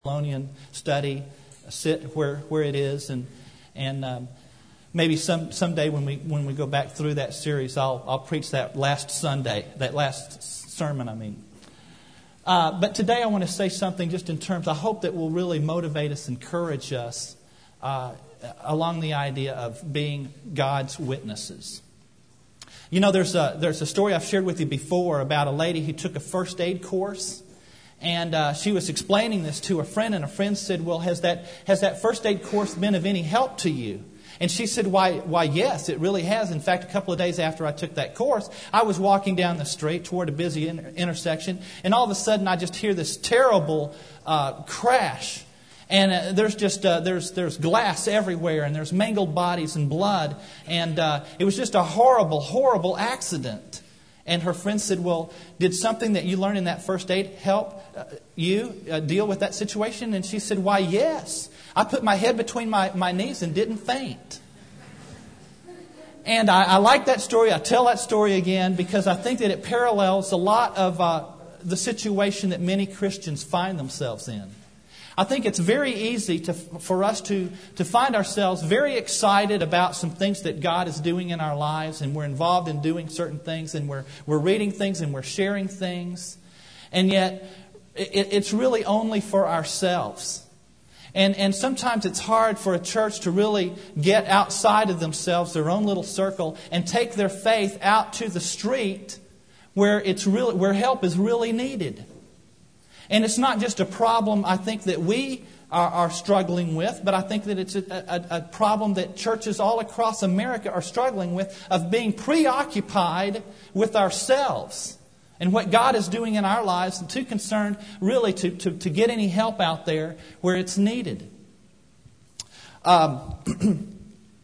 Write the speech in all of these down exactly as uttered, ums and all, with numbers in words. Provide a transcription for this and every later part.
Thessalonian study, sit where where it is, and and um, maybe some someday when we when we go back through that series, I'll I'll preach that last Sunday, that last sermon. I mean, uh, but today I want to say something just in terms. I hope that will really motivate us, encourage us uh, along the idea of being God's witnesses. You know, there's a there's a story I've shared with you before about a lady who took a first aid course. And uh, she was explaining this to a friend, and a friend said, well, has that has that first aid course been of any help to you? And she said, why, why, yes, it really has. In fact, a couple of days after I took that course, I was walking down the street toward a busy inter- intersection, and all of a sudden I just hear this terrible uh, crash. And uh, there's just uh, there's there's glass everywhere, and there's mangled bodies and blood, and uh, it was just a horrible, horrible accident. And her friend said, well, did something that you learned in that first aid help uh, you uh, deal with that situation? And she said, why, yes. I put my head between my, my knees and didn't faint. And I, I like that story. I tell that story again because I think that it parallels a lot of uh, the situation that many Christians find themselves in. I think it's very easy to, for us to, to find ourselves very excited about some things that God is doing in our lives, and we're involved in doing certain things, and we're we're reading things, and we're sharing things, and yet it, it's really only for ourselves. And and sometimes it's hard for a church to really get outside of themselves, their own little circle, and take their faith out to the street where it's really where help is really needed. And it's not just a problem, I think, that we are, are struggling with, but I think that it's a, a, a problem that churches all across America are struggling with, of being preoccupied with ourselves and what God is doing in our lives, and too concerned really to, to, to get any help out there where it's needed. Um,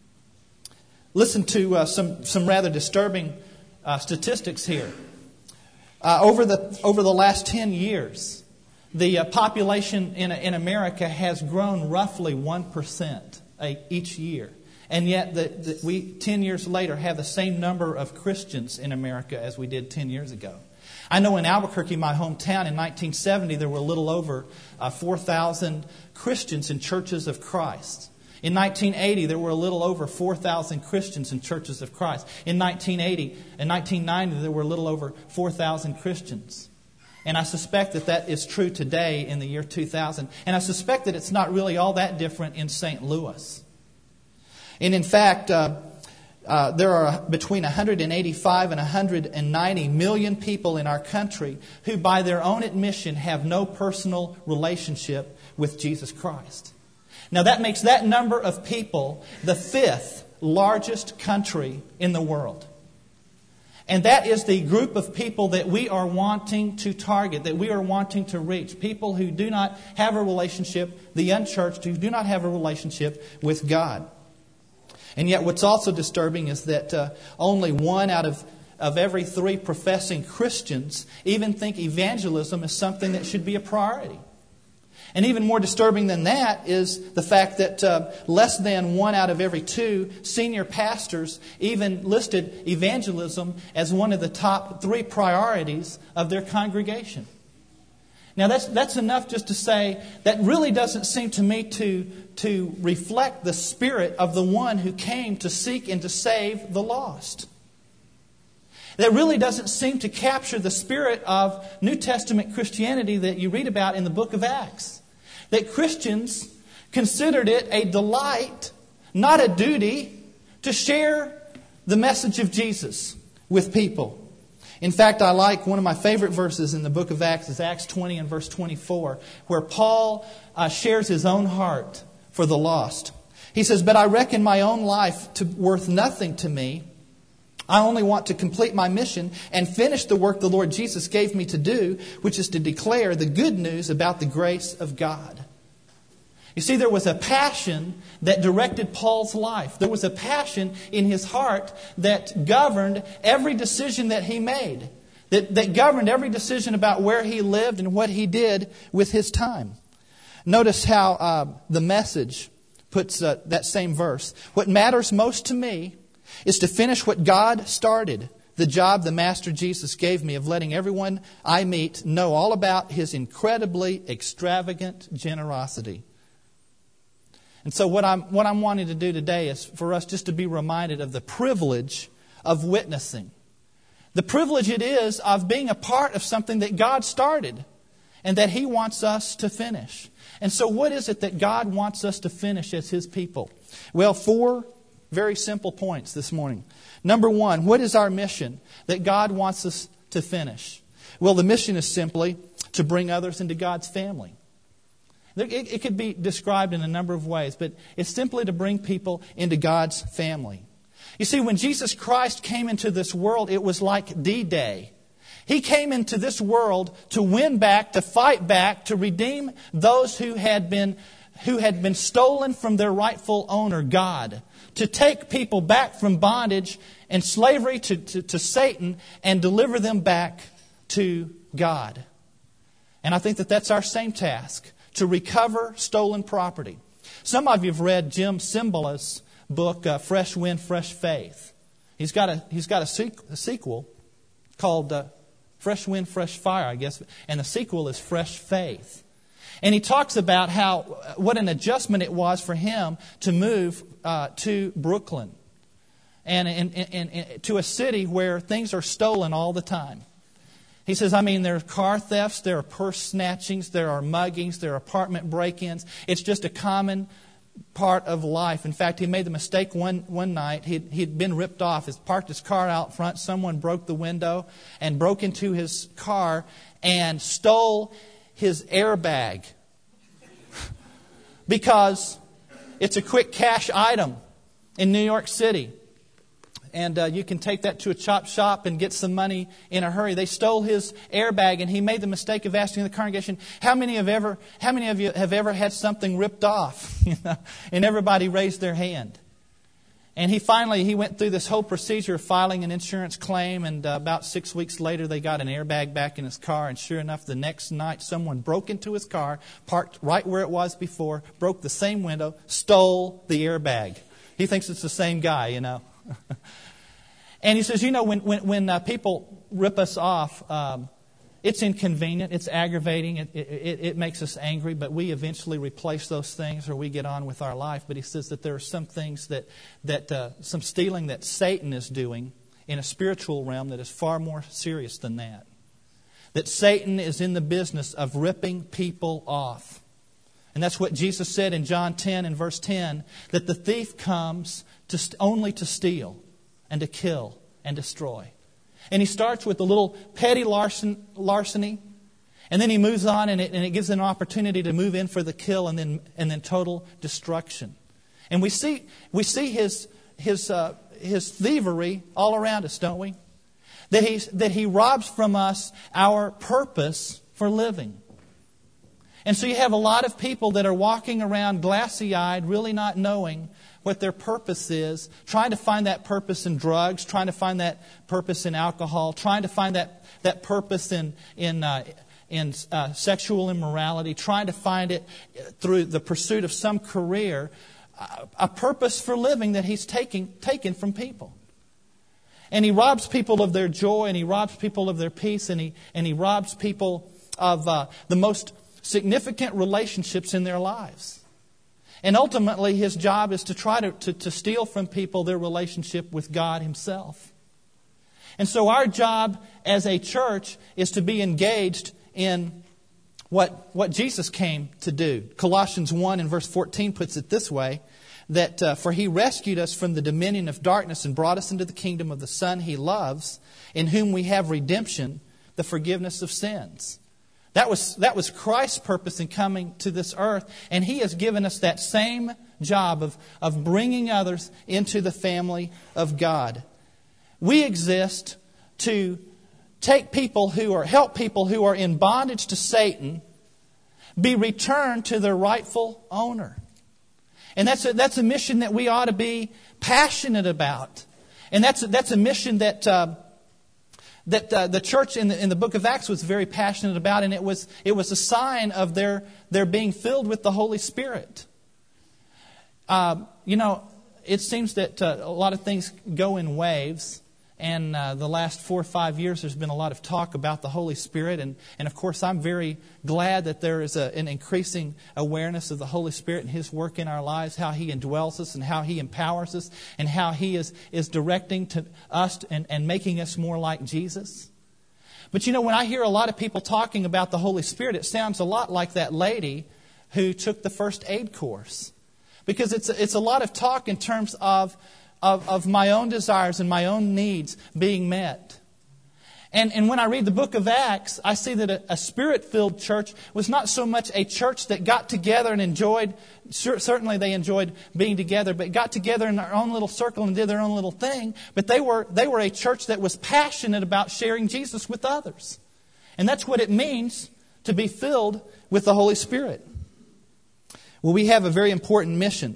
listen to uh, some, some rather disturbing uh, statistics here. Uh, over the over the last ten years, the uh, population in, in America has grown roughly one percent each year. And yet, the, the, we ten years later have the same number of Christians in America as we did ten years ago. I know in Albuquerque, my hometown, in nineteen seventy, there were a little over uh, four thousand Christians in Churches of Christ. In nineteen eighty, there were a little over four thousand Christians in Churches of Christ. In nineteen eighty, in nineteen ninety, there were a little over four thousand Christians. And I suspect that that is true today in the year two thousand. And I suspect that it's not really all that different in Saint Louis. And in fact, uh, uh, there are between one hundred eighty-five and one hundred ninety million people in our country who, by their own admission, have no personal relationship with Jesus Christ. Now, that makes that number of people the fifth largest country in the world. And that is the group of people that we are wanting to target, that we are wanting to reach. People who do not have a relationship, the unchurched, who do not have a relationship with God. And yet what's also disturbing is that uh, only one out of, of every three professing Christians even think evangelism is something that should be a priority. And even more disturbing than that is the fact that uh, less than one out of every two senior pastors even listed evangelism as one of the top three priorities of their congregation. Now that's that's enough just to say that really doesn't seem to me to, to reflect the spirit of the one who came to seek and to save the lost. That really doesn't seem to capture the spirit of New Testament Christianity that you read about in the book of Acts. That Christians considered it a delight, not a duty, to share the message of Jesus with people. In fact, I like one of my favorite verses in the book of Acts is Acts twenty and verse twenty-four, where Paul uh, shares his own heart for the lost. He says, "But I reckon my own life to worth nothing to me. I only want to complete my mission and finish the work the Lord Jesus gave me to do, which is to declare the good news about the grace of God." You see, there was a passion that directed Paul's life. There was a passion in his heart that governed every decision that he made. That, that governed every decision about where he lived and what he did with his time. Notice how uh, the Message puts uh, that same verse. "What matters most to me is to finish what God started, the job the Master Jesus gave me of letting everyone I meet know all about His incredibly extravagant generosity. And so what I'm, what I'm wanting to do today is for us just to be reminded of the privilege of witnessing. The privilege it is of being a part of something that God started and that He wants us to finish. And so what is it that God wants us to finish as His people? Well, four very simple points this morning. Number one, what is our mission that God wants us to finish? Well, the mission is simply to bring others into God's family. It, it could be described in a number of ways, but it's simply to bring people into God's family. You see, when Jesus Christ came into this world, it was like D-Day. He came into this world to win back, to fight back, to redeem those who had been who had been stolen from their rightful owner, God. To take people back from bondage and slavery to, to, to Satan and deliver them back to God. And I think that that's our same task, to recover stolen property. Some of you have read Jim Cymbala's book, uh, Fresh Wind, Fresh Faith. He's got a he's got a, sequ- a sequel called uh, Fresh Wind, Fresh Fire, I guess, and the sequel is Fresh Faith. And he talks about how what an adjustment it was for him to move uh, to Brooklyn and, and, and, and to a city where things are stolen all the time. He says, I mean, there are car thefts, there are purse snatchings, there are muggings, there are apartment break-ins. It's just a common part of life. In fact, he made the mistake one one night. He'd, he'd been ripped off. He parked his car out front. Someone broke the window and broke into his car and stole his airbag because it's a quick cash item in New York City. And uh, you can take that to a chop shop and get some money in a hurry. They stole his airbag, and he made the mistake of asking the congregation, "How many have ever, how many of you have ever had something ripped off?" You know? And everybody raised their hand. And he finally he went through this whole procedure of filing an insurance claim, and uh, about six weeks later, they got an airbag back in his car. And sure enough, the next night, someone broke into his car, parked right where it was before, broke the same window, stole the airbag. He thinks it's the same guy, you know. And he says, you know, when when, when uh, people rip us off, um, it's inconvenient, it's aggravating, it, it, it makes us angry, but we eventually replace those things or we get on with our life. But he says that there are some things that, that uh, some stealing that Satan is doing in a spiritual realm that is far more serious than that. That Satan is in the business of ripping people off. And that's what Jesus said in John ten and verse ten, that the thief comes to st- only to steal and to kill and destroy. And he starts with a little petty larcen, larceny, and then he moves on, and it, and it gives an opportunity to move in for the kill and then and then total destruction. And we see we see his his uh, his thievery all around us, don't we? That he that he robs from us our purpose for living. And so you have a lot of people that are walking around glassy-eyed, really not knowing what their purpose is, trying to find that purpose in drugs, trying to find that purpose in alcohol, trying to find that, that purpose in in uh, in uh, sexual immorality, trying to find it through the pursuit of some career, uh, a purpose for living that he's taking taken from people. And he robs people of their joy, and he robs people of their peace, and he and he robs people of uh, the most significant relationships in their lives. And ultimately, his job is to try to, to, to steal from people their relationship with God Himself. And so our job as a church is to be engaged in what, what Jesus came to do. Colossians one and verse fourteen puts it this way, that uh, for He rescued us from the dominion of darkness and brought us into the kingdom of the Son He loves, in whom we have redemption, the forgiveness of sins. That was, that was Christ's purpose in coming to this earth. And He has given us that same job of, of bringing others into the family of God. We exist to take people who are, help people who are in bondage to Satan be returned to their rightful owner. And that's a, that's a mission that we ought to be passionate about. And that's a, that's a mission that... Uh, that uh, the church in the, in the book of Acts was very passionate about, and it was it was a sign of their, their being filled with the Holy Spirit. Uh, you know, it seems that uh, a lot of things go in waves, And uh, the last four or five years, there's been a lot of talk about the Holy Spirit. And, and of course, I'm very glad that there is a, an increasing awareness of the Holy Spirit and His work in our lives, how He indwells us and how He empowers us and how He is, is directing to us and, and making us more like Jesus. But you know, when I hear a lot of people talking about the Holy Spirit, it sounds a lot like that lady who took the first aid course. Because it's, it's a lot of talk in terms of Of, of my own desires and my own needs being met. And, and when I read the book of Acts, I see that a, a Spirit-filled church was not so much a church that got together and enjoyed, certainly they enjoyed being together, but got together in their own little circle and did their own little thing. But they were, they were a church that was passionate about sharing Jesus with others. And that's what it means to be filled with the Holy Spirit. Well, we have a very important mission.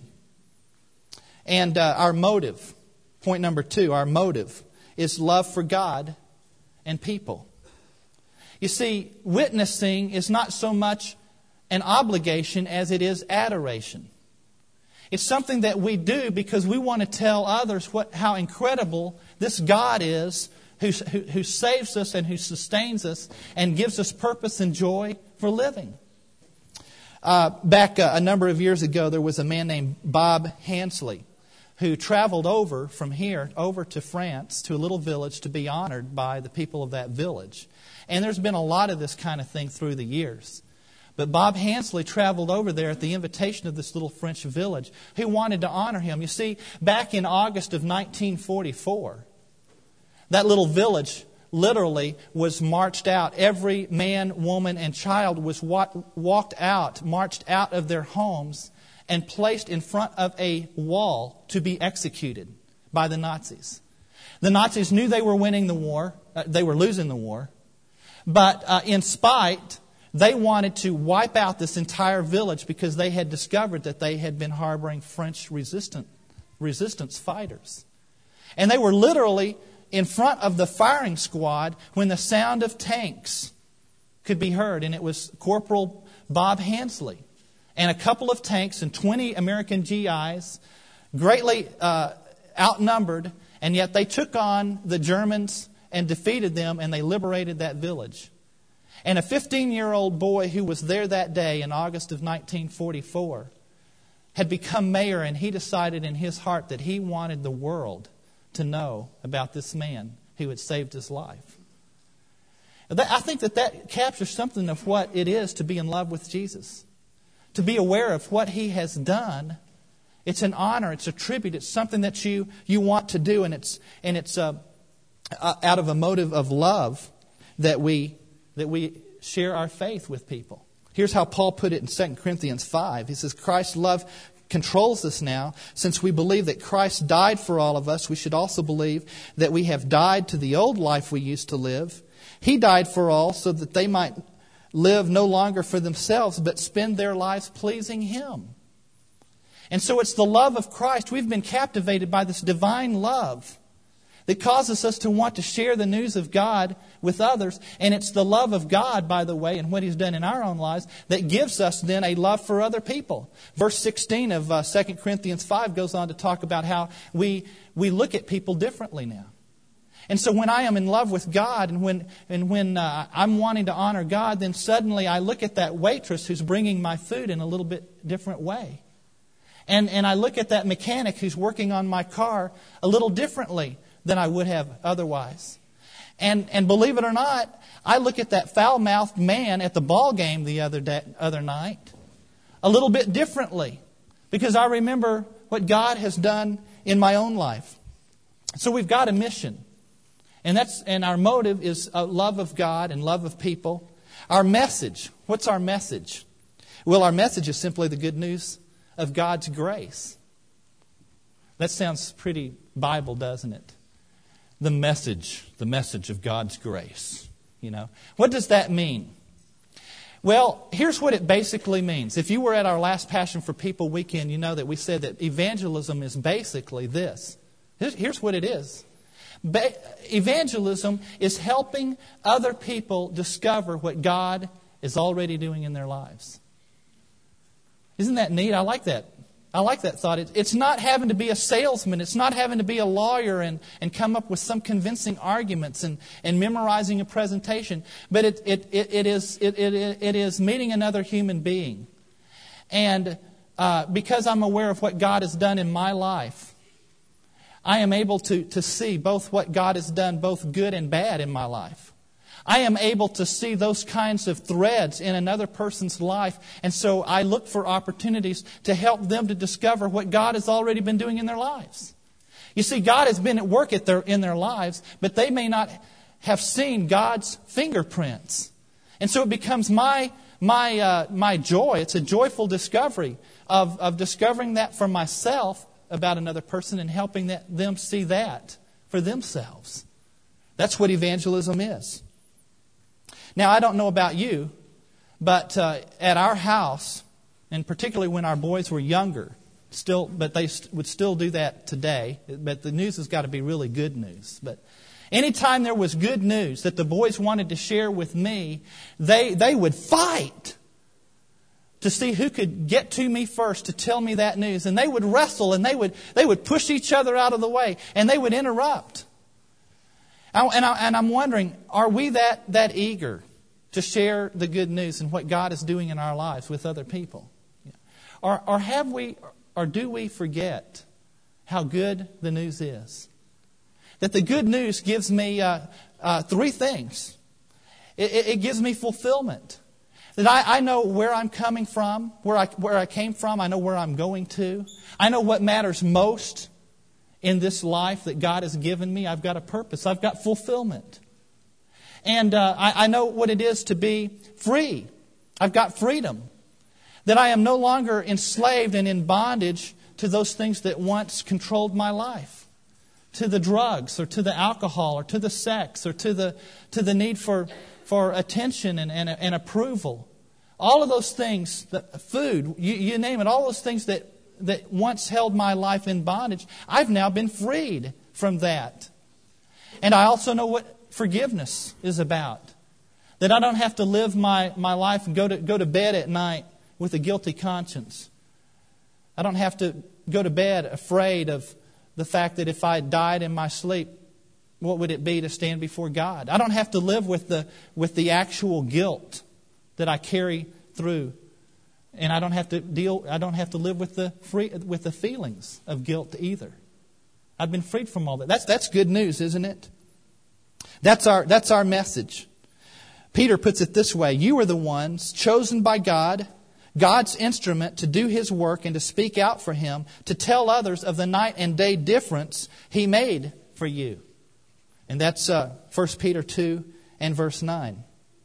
And uh, our motive, point number two, our motive is love for God and people. You see, witnessing is not so much an obligation as it is adoration. It's something that we do because we want to tell others what how incredible this God is who, who, who saves us and who sustains us and gives us purpose and joy for living. Uh, back uh, a number of years ago, there was a man named Bob Hansley who traveled over from here over to France to a little village to be honored by the people of that village. And there's been a lot of this kind of thing through the years. But Bob Hansley traveled over there at the invitation of this little French village who wanted to honor him. You see, back in August of nineteen forty-four, that little village literally was marched out. Every man, woman, and child was walked out, marched out of their homes and placed in front of a wall to be executed by the Nazis. The Nazis knew they were winning the war, uh, they were losing the war, but uh, in spite, they wanted to wipe out this entire village because they had discovered that they had been harboring French resistant, resistance fighters. And they were literally in front of the firing squad when the sound of tanks could be heard, and it was Corporal Bob Hansley and a couple of tanks and twenty American G Is, greatly uh, outnumbered, and yet they took on the Germans and defeated them, and they liberated that village. And a fifteen-year-old boy who was there that day in August of nineteen forty-four had become mayor, and he decided in his heart that he wanted the world to know about this man who had saved his life. I think that that captures something of what it is to be in love with Jesus. To be aware of what He has done. It's an honor, it's a tribute, it's something that you, you want to do, and it's and it's uh, uh, out of a motive of love that we that we share our faith with people. Here's how Paul put it in Second Corinthians five. He says, Christ's love controls us now. Since we believe that Christ died for all of us, we should also believe that we have died to the old life we used to live. He died for all so that they might live no longer for themselves, but spend their lives pleasing Him. And so it's the love of Christ. We've been captivated by this divine love that causes us to want to share the news of God with others. And it's the love of God, by the way, and what He's done in our own lives that gives us then a love for other people. Verse sixteen of uh, Second Corinthians five goes on to talk about how we, we look at people differently now. And so when I am in love with God and when and when uh, I'm wanting to honor God, then suddenly I look at that waitress who's bringing my food in a little bit different way. And and I look at that mechanic who's working on my car a little differently than I would have otherwise. And and believe it or not, I look at that foul-mouthed man at the ball game the other day, other night a little bit differently because I remember what God has done in my own life. So we've got a mission. And that's and our motive is a love of God and love of people. Our message, what's our message? Well, our message is simply the good news of God's grace. That sounds pretty Bible, doesn't it? The message, the message of God's grace. You know, what does that mean? Well, here's what it basically means. If you were at our last Passion for People weekend, you know that we said that evangelism is basically this. Here's, here's what it is. Ba- evangelism is helping other people discover what God is already doing in their lives. Isn't that neat? I like that. I like that thought. It, it's not having to be a salesman. It's not having to be a lawyer and, and come up with some convincing arguments and, and memorizing a presentation. But it, it, it, it, is, it, it, it is meeting another human being. And uh, because I'm aware of what God has done in my life, I am able to, to see both what God has done, both good and bad in my life. I am able to see those kinds of threads in another person's life. And so I look for opportunities to help them to discover what God has already been doing in their lives. You see, God has been at work at their, in their lives, but they may not have seen God's fingerprints. And so it becomes my my uh, my joy. It's a joyful discovery of, of discovering that for myself about another person and helping that, them see that for themselves. That's what evangelism is. Now, I don't know about you, but uh, at our house, and particularly when our boys were younger, still, but they st- would still do that today, but the news has got to be really good news. But anytime there was good news that the boys wanted to share with me, they, they would fight to see who could get to me first to tell me that news. And they would wrestle, and they would, they would push each other out of the way, and they would interrupt. And, I, and I'm wondering, are we that, that eager to share the good news and what God is doing in our lives with other people? Or, or have we, or do we forget how good the news is? That the good news gives me uh, uh, three things. It, it, it gives me fulfillment. That I, I know where I'm coming from, where I, where I came from. I know where I'm going to. I know what matters most in this life that God has given me. I've got a purpose. I've got fulfillment. And uh, I, I know what it is to be free. I've got freedom. That I am no longer enslaved and in bondage to those things that once controlled my life. To the drugs, or to the alcohol, or to the sex, or to the to the need for, for attention and, and, and approval. All of those things, the food, you, you name it, all those things that that once held my life in bondage, I've now been freed from that. And I also know what forgiveness is about. That I don't have to live my, my life and go to, go to bed at night with a guilty conscience. I don't have to go to bed afraid of the fact that if I died in my sleep, what would it be to stand before God? I don't have to live with the, with the actual guilt that I carry through. And I don't have to deal. I don't have to live with the free, with the feelings of guilt either. I've been freed from all that. That's that's good news, isn't it? That's our that's our message. Peter puts it this way: you are the ones chosen by God, God's instrument to do His work and to speak out for Him, to tell others of the night and day difference He made for you. And that's uh, First Peter two and verse nine.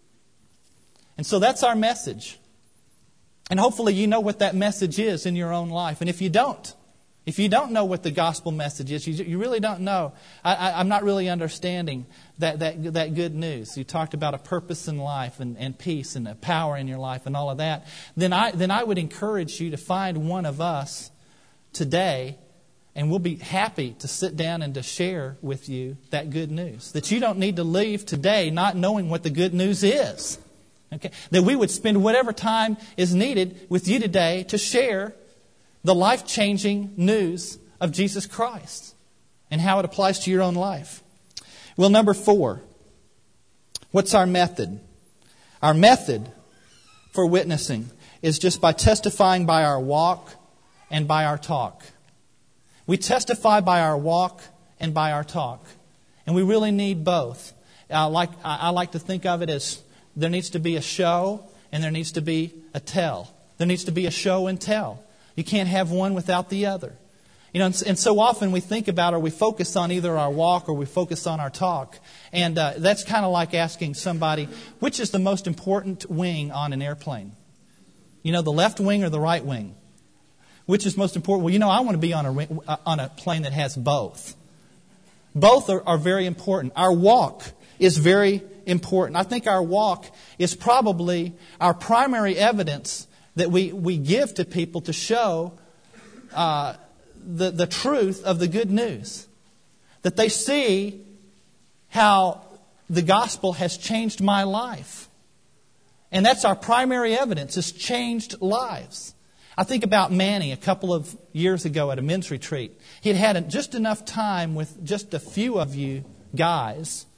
And so that's our message. And hopefully you know what that message is in your own life. And if you don't, if you don't know what the gospel message is, you, you really don't know. I, I, I'm not really understanding that, that, that good news. You talked about a purpose in life and, and peace and a power in your life and all of that. Then I, then I would encourage you to find one of us today, and we'll be happy to sit down and to share with you that good news. That you don't need to leave today not knowing what the good news is. Okay? That we would spend whatever time is needed with you today to share the life-changing news of Jesus Christ and how it applies to your own life. Well, number four, what's our method? Our method for witnessing is just by testifying by our walk and by our talk. We testify by our walk and by our talk. And we really need both. I like, I like to think of it as there needs to be a show and there needs to be a tell. There needs to be a show and tell. You can't have one without the other. You know, and, and so often we think about or we focus on either our walk or we focus on our talk. And uh, that's kind of like asking somebody, which is the most important wing on an airplane? You know, the left wing or the right wing? Which is most important? Well, you know, I want to be on a, on a plane that has both. Both are, are very important. Our walk is very important. I think our walk is probably our primary evidence that we, we give to people to show uh, the, the truth of the good news. That they see how the gospel has changed my life. And that's our primary evidence, is changed lives. I think about Manny a couple of years ago at a men's retreat. He'd had just enough time with just a few of you guys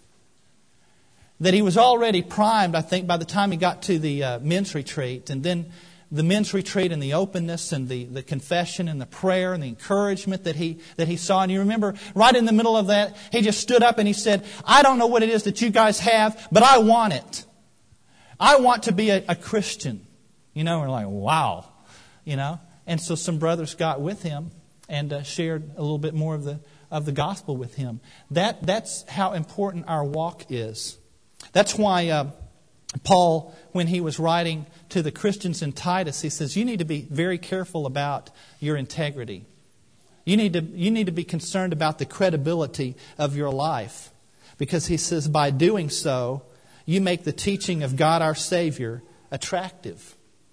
that he was already primed, I think, by the time he got to the uh, men's retreat. And then the men's retreat and the openness and the, the confession and the prayer and the encouragement that he that he saw. And you remember, right in the middle of that, he just stood up and he said, I don't know what it is that you guys have, but I want it. I want to be a, a Christian. You know, we're like, wow. You know, and so some brothers got with him and uh, shared a little bit more of the of the gospel with him. That that's how important our walk is. That's why uh, Paul, when he was writing to the Christians in Titus, he says, you need to be very careful about your integrity. You need to you need to be concerned about the credibility of your life, because he says by doing so, you make the teaching of God our Savior attractive.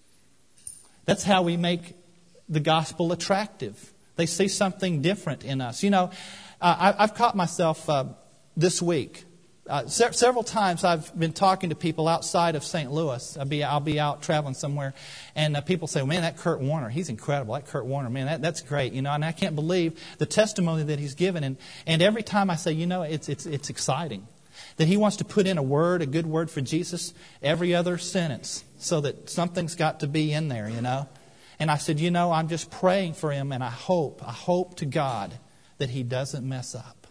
That's how we make the gospel attractive. They see something different in us. You know, uh, I, I've caught myself uh, this week. Uh, se- several times I've been talking to people outside of Saint Louis. I'll be, I'll be out traveling somewhere, and uh, people say, man, that Kurt Warner, he's incredible. That Kurt Warner, man, that, that's great. You know, and I can't believe the testimony that he's given. And, and every time I say, you know, it's, it's, it's exciting that he wants to put in a word, a good word for Jesus, every other sentence, so that something's got to be in there, you know. And I said, you know, I'm just praying for him, and I hope, I hope to God that he doesn't mess up.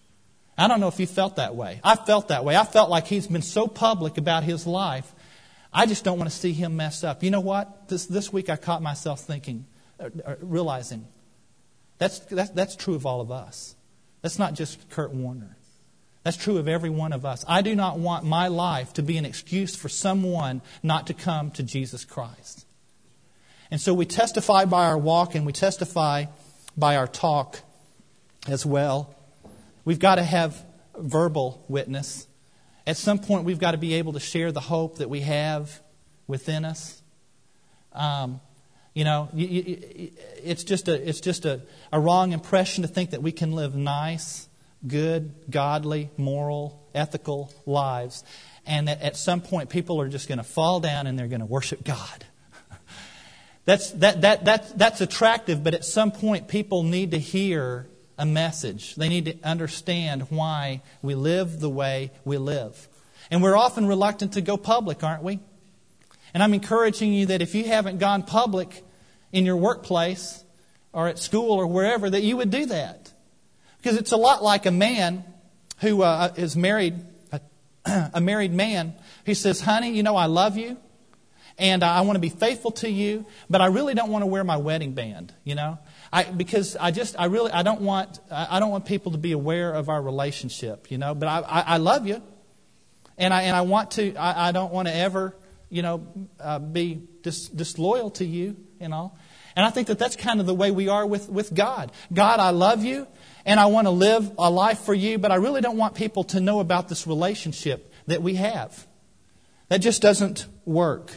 I don't know if you felt that way. I felt that way. I felt like he's been so public about his life. I just don't want to see him mess up. You know what? This this week I caught myself thinking, uh, uh, realizing, that's, that's that's true of all of us. That's not just Kurt Warner. That's true of every one of us. I do not want my life to be an excuse for someone not to come to Jesus Christ. And so we testify by our walk, and we testify by our talk as well. We've got to have verbal witness. At some point, we've got to be able to share the hope that we have within us. Um, you know, it's just a it's just a, a wrong impression to think that we can live nice, good, godly, moral, ethical lives, and that at some point people are just going to fall down and they're going to worship God. That's that that that that's attractive, but at some point people need to hear a message. They need to understand why we live the way we live. And we're often reluctant to go public, aren't we? And I'm encouraging you that if you haven't gone public in your workplace or at school or wherever, that you would do that. Because it's a lot like a man who uh, is married, a, a married man who says, honey, you know, I love you and I want to be faithful to you, but I really don't want to wear my wedding band, you know, I, because I just, I really, I don't want, I don't want people to be aware of our relationship, you know, but I, I, I love you and I, and I want to, I, I don't want to ever, you know, uh, be dis, disloyal to you, you know. And I think that that's kind of the way we are with, with God. God, I love you. And I want to live a life for you, but I really don't want people to know about this relationship that we have. That just doesn't work.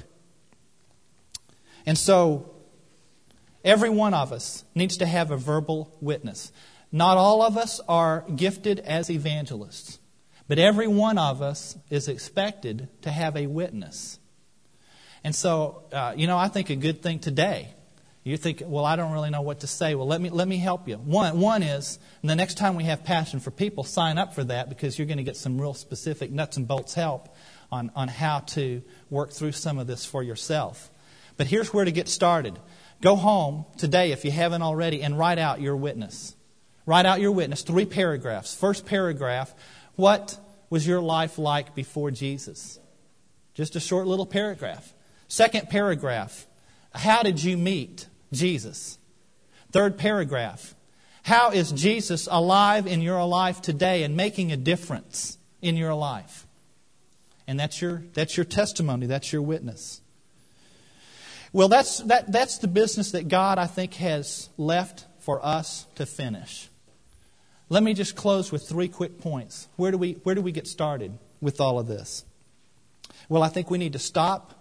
And so, every one of us needs to have a verbal witness. Not all of us are gifted as evangelists, but every one of us is expected to have a witness. And so, uh, you know, I think a good thing today, you think, well, I don't really know what to say. Well, let me let me help you. One one is, the next time we have Passion for People, sign up for that, because you're going to get some real specific nuts and bolts help on, on how to work through some of this for yourself. But here's where to get started. Go home today, if you haven't already, and write out your witness. Write out your witness, three paragraphs. First paragraph, what was your life like before Jesus? Just a short little paragraph. Second paragraph, how did you meet Jesus? Third paragraph, how is Jesus alive in your life today and making a difference in your life? And that's your that's your testimony, that's your witness. Well, that's that that's the business that God, I think, has left for us to finish. Let me just close with three quick points. Where do we where do we get started with all of this? Well, I think we need to stop,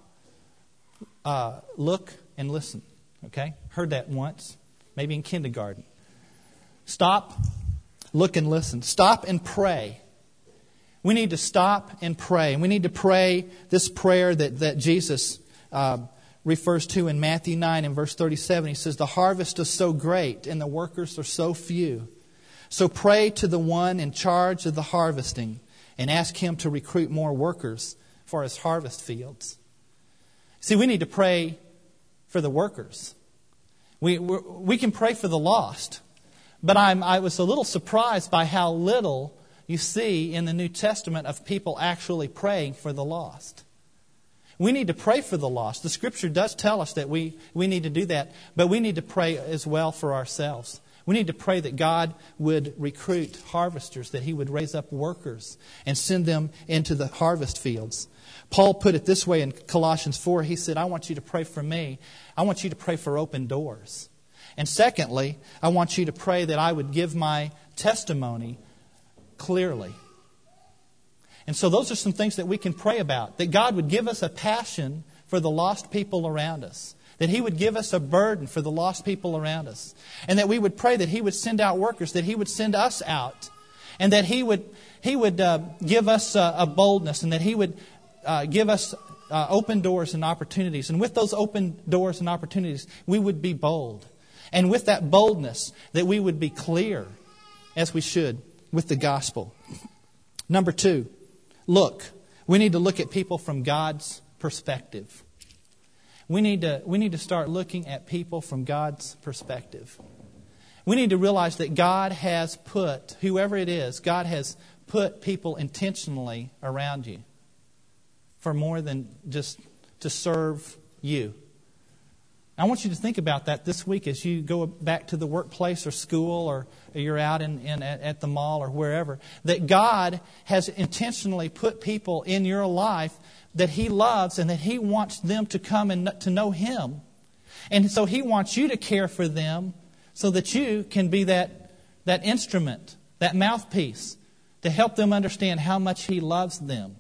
uh, look, and listen. Okay? Heard that once, maybe in kindergarten. Stop, look, and listen. Stop and pray. We need to stop and pray. And we need to pray this prayer that, that Jesus uh, refers to in Matthew nine and verse thirty-seven. He says, the harvest is so great and the workers are so few. So pray to the one in charge of the harvesting and ask him to recruit more workers for his harvest fields. See, we need to pray for the workers. We we can pray for the lost. But I'm, I was a little surprised by how little you see in the New Testament of people actually praying for the lost. We need to pray for the lost. The Scripture does tell us that we, we need to do that, but we need to pray as well for ourselves. We need to pray that God would recruit harvesters, that He would raise up workers and send them into the harvest fields. Paul put it this way in Colossians four. He said, I want you to pray for me. I want you to pray for open doors. And secondly, I want you to pray that I would give my testimony clearly. And so those are some things that we can pray about. That God would give us a passion for the lost people around us. That He would give us a burden for the lost people around us. And that we would pray that He would send out workers, that He would send us out. And that He would He would uh, give us a, a boldness, and that He would uh, give us uh, open doors and opportunities. And with those open doors and opportunities, we would be bold. And with that boldness, that we would be clear, as we should, with the gospel. Number two, look. We need to look at people from God's perspective. We need to, we need to start looking at people from God's perspective. We need to realize that God has put, whoever it is, God has put people intentionally around you for more than just to serve you. I want you to think about that this week as you go back to the workplace or school, or you're out in, in at the mall or wherever. That God has intentionally put people in your life that He loves and that He wants them to come and to know Him. And so He wants you to care for them so that you can be that, that instrument, that mouthpiece to help them understand how much He loves them.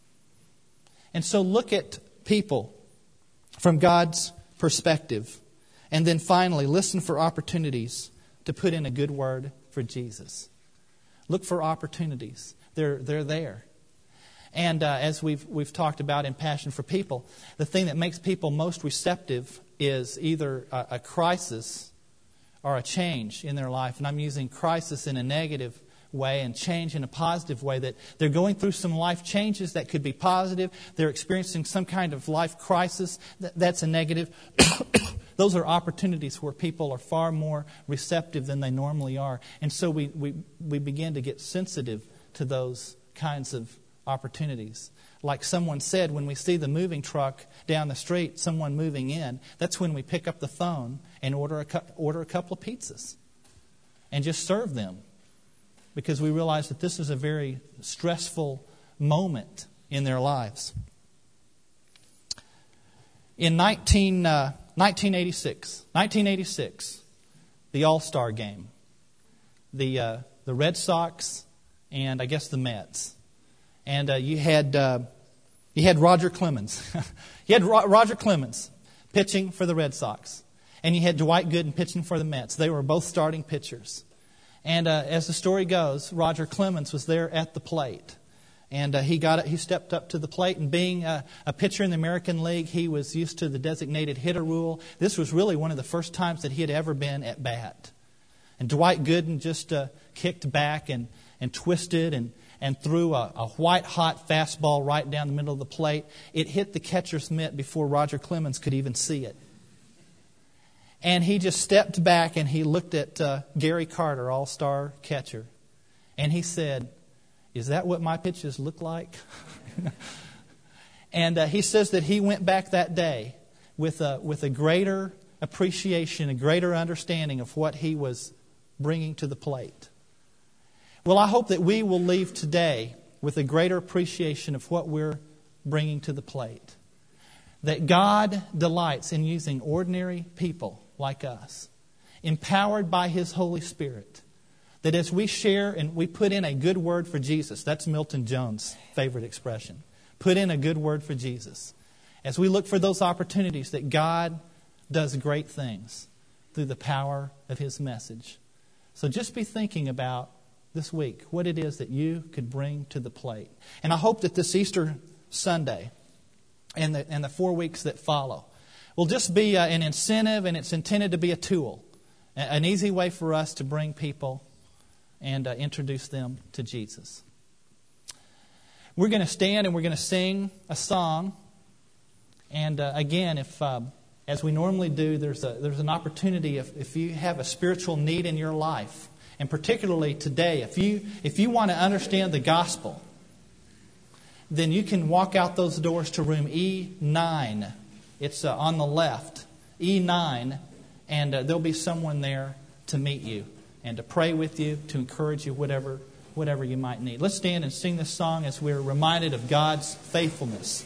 And so look at people from God's perspective. And then finally, listen for opportunities to put in a good word for Jesus. Look for opportunities. They're, they're there. And uh, as we've, we've talked about in Passion for People, the thing that makes people most receptive is either a, a crisis or a change in their life. And I'm using crisis in a negative way and change in a positive way, that they're going through some life changes that could be positive. They're experiencing some kind of life crisis. That's a negative. Those are opportunities where people are far more receptive than they normally are. And so we, we, we begin to get sensitive to those kinds of opportunities. Like someone said, when we see the moving truck down the street, someone moving in, that's when we pick up the phone and order a, order a couple of pizzas and just serve them. Because we realize that this is a very stressful moment in their lives. In nineteen, uh, nineteen eighty-six, nineteen eighty-six, the All-Star Game, the uh, the Red Sox and I guess the Mets, and uh, you had uh, you had Roger Clemens, you had Ro- Roger Clemens pitching for the Red Sox, and you had Dwight Gooden pitching for the Mets. They were both starting pitchers. And uh, as the story goes, Roger Clemens was there at the plate. And uh, he got it, he stepped up to the plate, and being a, a pitcher in the American League, he was used to the designated hitter rule. This was really one of the first times that he had ever been at bat. And Dwight Gooden just uh, kicked back and, and twisted and, and threw a, a white-hot fastball right down the middle of the plate. It hit the catcher's mitt before Roger Clemens could even see it. And he just stepped back and he looked at uh, Gary Carter, all-star catcher. And he said, "Is that what my pitches look like?" And uh, he says that he went back that day with a, with a greater appreciation, a greater understanding of what he was bringing to the plate. Well, I hope that we will leave today with a greater appreciation of what we're bringing to the plate. That God delights in using ordinary people like us, empowered by His Holy Spirit, that as we share and we put in a good word for Jesus, that's Milton Jones' favorite expression, put in a good word for Jesus. As we look for those opportunities, that God does great things through the power of His message. So just be thinking about this week what it is that you could bring to the plate. And I hope that this Easter Sunday and the, and the four weeks that follow will just be uh, an incentive, and it's intended to be a tool, an easy way for us to bring people and uh, introduce them to Jesus. We're going to stand and we're going to sing a song. And uh, again, if uh, as we normally do, there's a, there's an opportunity if, if you have a spiritual need in your life, and particularly today, if you if you want to understand the gospel, then you can walk out those doors to room E nine. It's uh, on the left, E nine, and uh, there'll be someone there to meet you and to pray with you, to encourage you, whatever whatever you might need. Let's stand and sing this song as we're reminded of God's faithfulness.